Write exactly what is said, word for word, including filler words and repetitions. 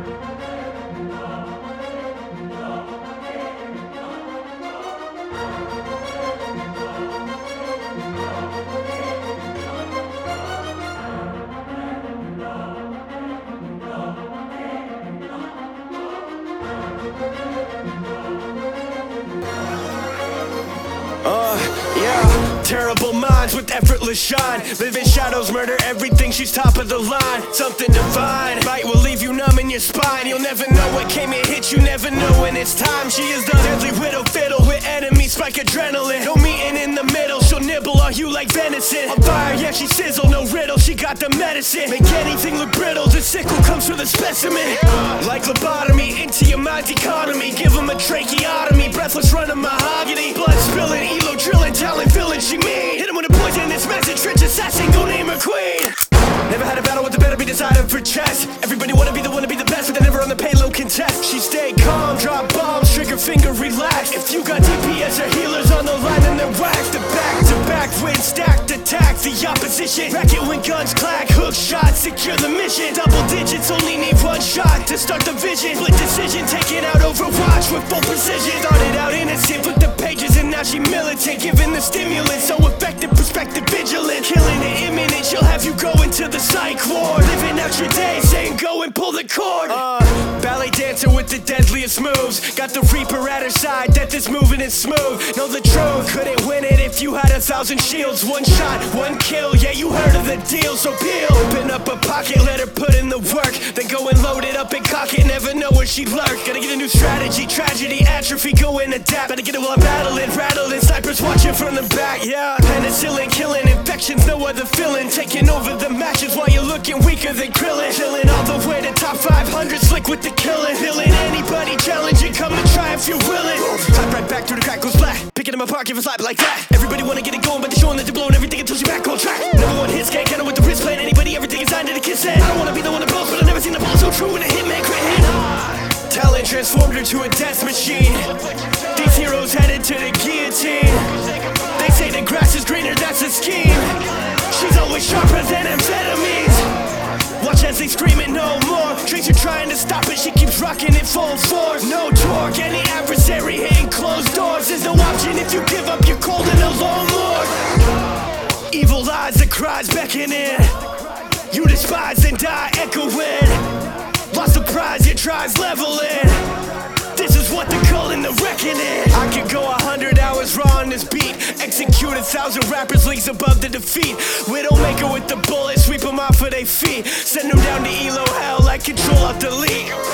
Uh, yeah, terrible minds with effortless shine. Live in shadows, murder everything, she's top of the line. Something divine, bite will leave you numb in your spine. You'll never know what came and hit you, never know when it's time. She is the deadly widow fiddle with enemies, spike adrenaline. No meeting in the middle, she'll nibble on you like venison. On fire, yeah, she sizzle, no riddle, she got the medicine. Make anything look brittle, the sickle comes for the specimen. Like lobotomy, into your mind's economy. Give him a tracheotomy, breathless running mahogany. Blood spilling, elo drilling, talent filling, she mean. Hit him with a poisonous message, trench assassin, go name her queen. Never had a battle with the better be decided for chess. Everybody wanna be the one to be the best, but they never on the payload contest. She stay calm, drop bombs, trigger finger relax. If you got D P S or healers on the line, then they're whacked. The back to back win, stacked attack, the opposition. Rack it when guns clack, hook shot, secure the mission. Double digits, only need one shot to start the vision. Split decision, taking out Overwatch with full precision. Started out innocent, flipped the pages and now she militant. Giving the stimulant, so effective, perspective vigilant. Killing it imminent, she'll have you going to the psych ward. Living out your day, saying go and pull the cord. Uh, ballet dancer with the deadliest moves. Got the Reaper at her side, death is moving and smooth. Know the truth, couldn't win it if you had a thousand shields. One shot, one kill, yeah you heard of the deal. So peel, open up a pocket, let her put in the work. Then go and load it up and cock it, never know where she lurk. Gotta get a new strategy, tragedy, atrophy, go and adapt. Better get it while I'm battling, rattling, snipers watching from the back. Yeah, penicillin, killing infections, no other feeling. Taking over the matches while you're looking weaker than Krillin. Chilling all the way to top five hundred, slick with the killing. Killing anybody challenging, come and try if you're willing. Slap right back through the crack, goes black. Picking them apart, give a slap like that. Everybody wanna get it going, but they're showing that they're blowing everything until she back on track. Number one hit scan, kinda with the wrist plan. Anybody, everything is signed to the kiss end. I don't wanna be the one to boast, but I've never seen a ball so true in a hitman crit hit. Talent transformed her to a death machine. These heroes headed to the guillotine. They say the grass is greener, that's a scheme. She's always sharper than amphetamines. Watch as they scream it no more. Dreams are trying to stop it, she keeps rocking it full force. No torque, any adversary hitting closed doors. There's no option if you give up, you're cold and alone more. Evil eyes, the cries beckoning. You despise and die echoing. Lost the prize, your tries leveling. This is what they're calling the reckoning. I could go a hundred hours raw on this beat. Execute a thousand rappers, leagues above the defeat. Widowmaker with the bullet, sweep them off of their feet. Send them down to Elo hell like control off delete.